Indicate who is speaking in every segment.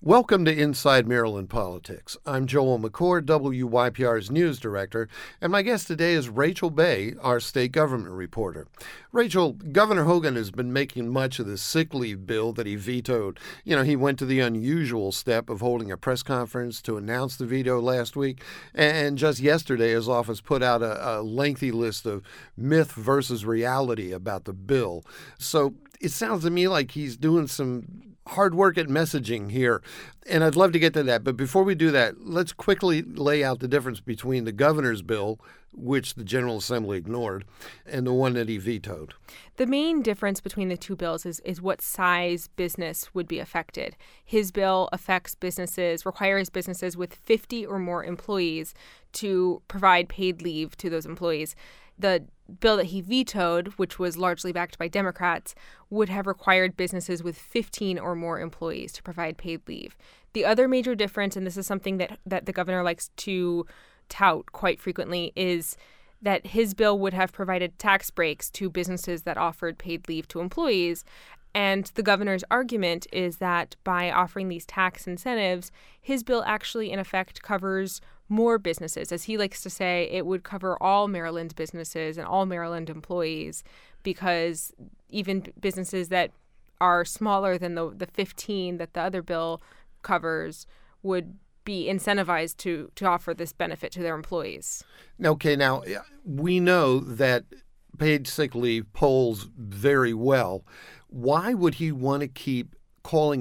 Speaker 1: Welcome to Inside Maryland Politics. I'm Joel McCord, WYPR's news director, and my guest today is Rachel Bay, our state government reporter. Rachel, Governor Hogan has been making much of the sick leave bill that he vetoed. He went to the unusual step of holding a press conference to announce the veto last week, and just yesterday his office put out a lengthy list of myth versus reality about the bill. So it sounds to me like he's doing some hard work at messaging here, and I'd love to get to that. But before we do that, let's quickly lay out the difference between the governor's bill, which the General Assembly ignored, and the one that he vetoed.
Speaker 2: The main difference between the two bills is what size business would be affected. His bill requires businesses with 50 or more employees to provide paid leave to those employees. The bill that he vetoed, which was largely backed by Democrats, would have required businesses with 15 or more employees to provide paid leave. The other major difference, and this is something that the governor likes to tout quite frequently, is that his bill would have provided tax breaks to businesses that offered paid leave to employees. And the governor's argument is that by offering these tax incentives, his bill actually, in effect, covers more businesses. As he likes to say, it would cover all Maryland businesses and all Maryland employees, because even businesses that are smaller than the 15 that the other bill covers would be incentivized to offer this benefit to their employees.
Speaker 1: Okay, now, we know that paid sick leave polls very well. Why would he want to keep calling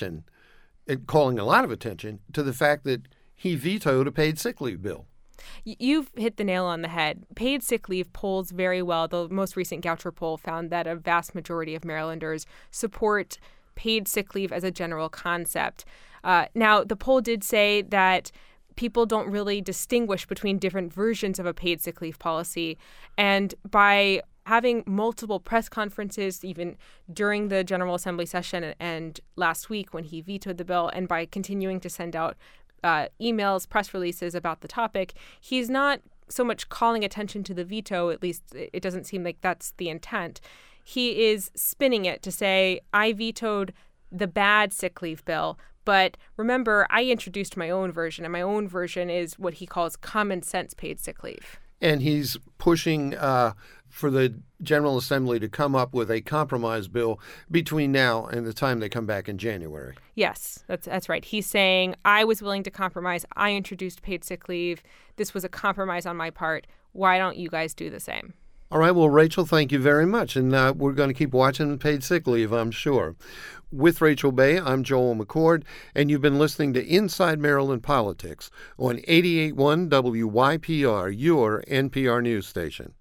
Speaker 1: a lot of attention to the fact that he vetoed a paid sick leave bill?
Speaker 2: You've hit the nail on the head. Paid sick leave polls very well. The most recent Goucher poll found that a vast majority of Marylanders support paid sick leave as a general concept. Now, the poll did say that people don't really distinguish between different versions of a paid sick leave policy. And by having multiple press conferences, even during the General Assembly session and last week when he vetoed the bill, and by continuing to send out emails, press releases about the topic, he's not so much calling attention to the veto, at least it doesn't seem like that's the intent. He is spinning it to say, I vetoed the bad sick leave bill, but remember, I introduced my own version, and my own version is what he calls common sense paid sick leave.
Speaker 1: And he's pushing for the General Assembly to come up with a compromise bill between now and the time they come back in January.
Speaker 2: Yes, that's right. He's saying, I was willing to compromise. I introduced paid sick leave. This was a compromise on my part. Why don't you guys do the same?
Speaker 1: All right. Well, Rachel, thank you very much. And we're going to keep watching paid sick leave, I'm sure. With Rachel Bay, I'm Joel McCord, and you've been listening to Inside Maryland Politics on 88.1 WYPR, your NPR news station.